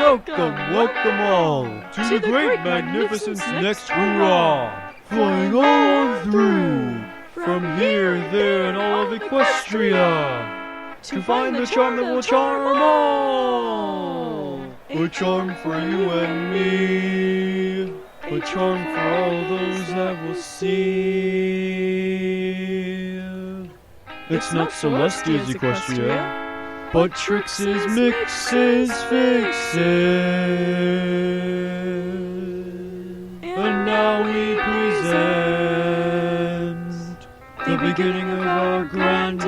Welcome, welcome all to the great magnificence next hurrah, flying on through, from here, there, and all of Equestria, to find the charm that will charm all. A charm for you and me, a charm for all those that will see. It's not Celestia's Equestria, but Trix's mixes, fixes. And now we present the beginning of our grand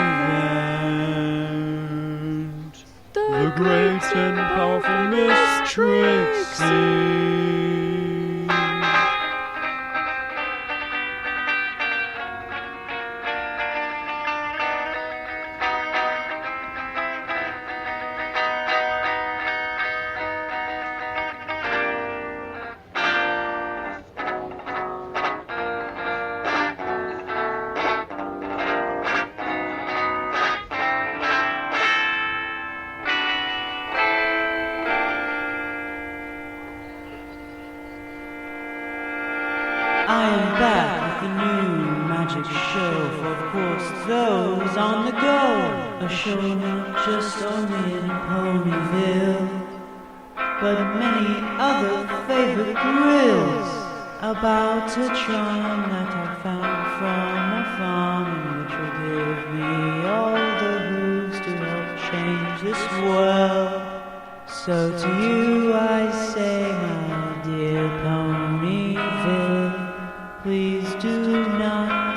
event. The great and powerful Miss Trixie. I am back with a new magic show for, of course, those on the go. A show not just only in Ponyville, but many other favorite thrills about a charm that I found from a farm, which will give me all the hooves to help change this world. So to you I say, my dear Ponyville, please do not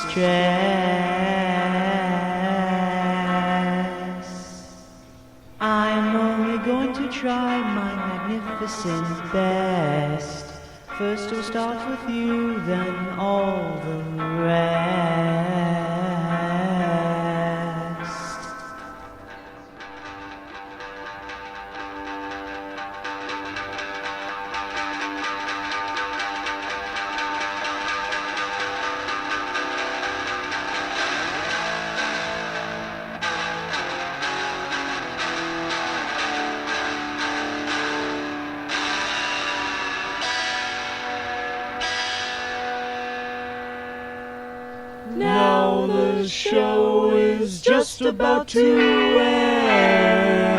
distress. I'm only going to try my magnificent best. First we'll start with you, then all the rest. Now the show is just about to end.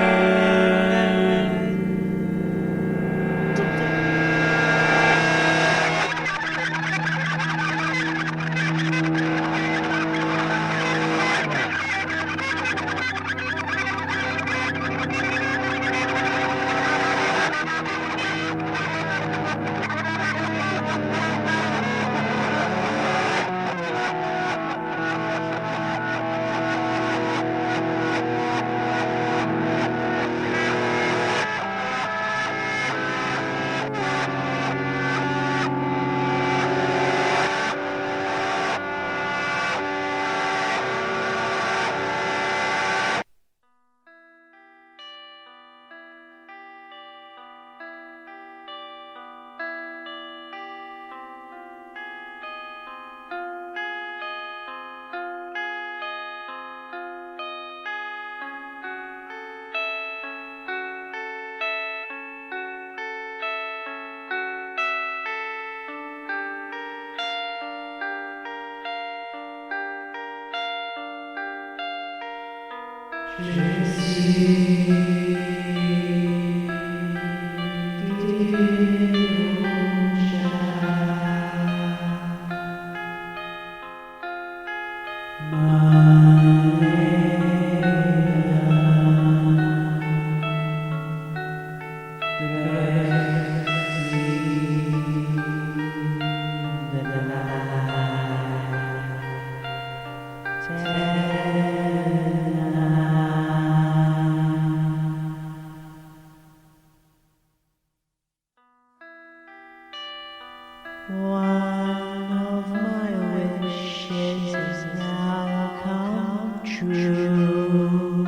One of my wishes has now come true.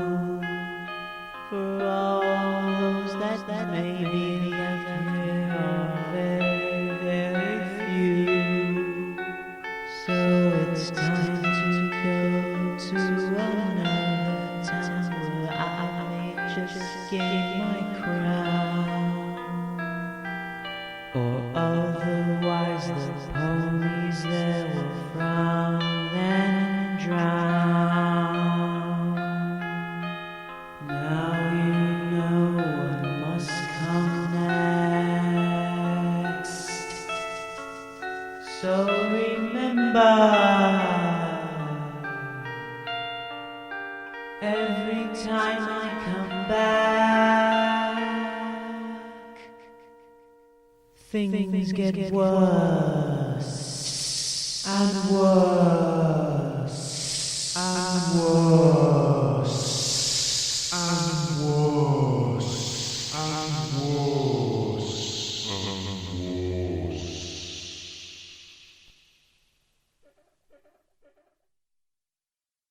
For all those that maybe left here are very, very few. So it's time to go to another town where I may just gain my crown. things get worse and worse and worse and worse and worse.